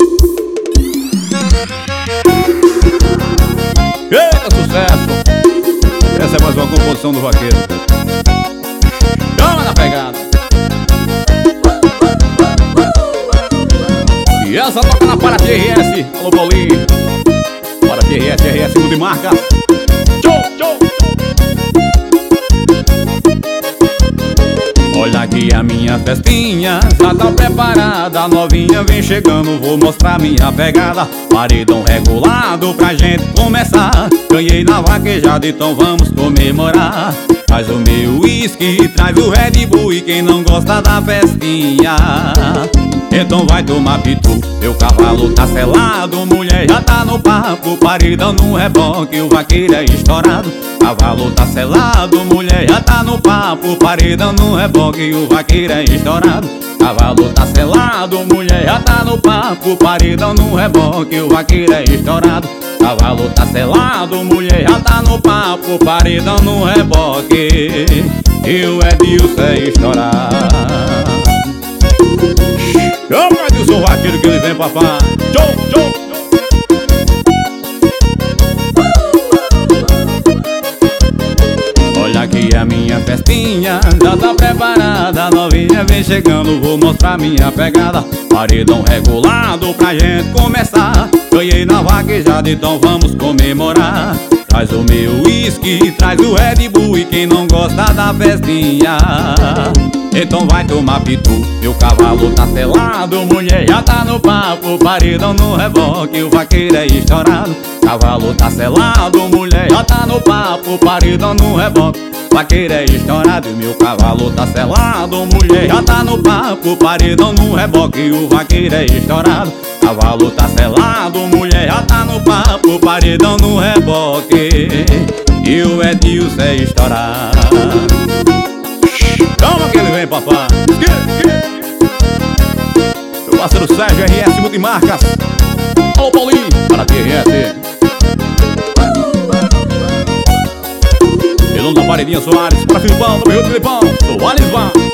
Eita, sucesso! Essa é mais uma composição do vaqueiro. Chama na pegada. E essa toca na Paraty RS. Alô, Paulinho. Paraty RS, mundo de marca. Tchau, tchau. Olha aqui a minha festinha, já tá preparada. A novinha vem chegando, vou mostrar minha pegada. Paredão regulado pra gente começar. Ganhei na vaquejada, então vamos comemorar. Traz o meu uísque, traz o Red Bull. E quem não gosta da festinha, então vai tomar pitu. Meu cavalo tá selado, mulher já tá no papo. Paredão no reboque, o vaqueiro é estourado. Cavalo tá selado, mulher já tá no papo. Paredão no reboque, o vaqueiro é estourado. Cavalo tá selado, mulher já tá no papo. Paredão no reboque, o vaqueiro é estourado. Cavalo tá selado, mulher já tá no papo. Paredão no reboque, e o Edilson é estourado. Chama o Edilson vaqueiro que ele vem, papai. Tchau, tchau. Olha aqui a minha festinha, já tá preparada. A novinha vem chegando, vou mostrar minha pegada. Paredão regulado pra gente começar. Ganhei na vaquejada, então vamos comemorar. Traz o meu uísque, traz o Red Bull. E quem não gosta da festinha, então vai tomar pitu. Meu cavalo tá selado, mulher já tá no papo. Paredão no reboque, o vaqueiro é estourado. Cavalo tá selado, mulher já tá no papo. Paredão no reboque, vaqueiro é estourado. Meu cavalo tá selado, mulher já tá no papo. Paredão no reboque, o vaqueiro é estourado. Cavalo tá selado, mulher já tá no papo. Paredão no reboque, e o Edilson é estourado. Calma que ele vem, papai. Meu parceiro Sérgio RS Multimarcas. Alô, Paulinho, Paraty RS. Pelão da Paredinha Soares. Para Filipão, tamo junto, Filipão. Soares vai.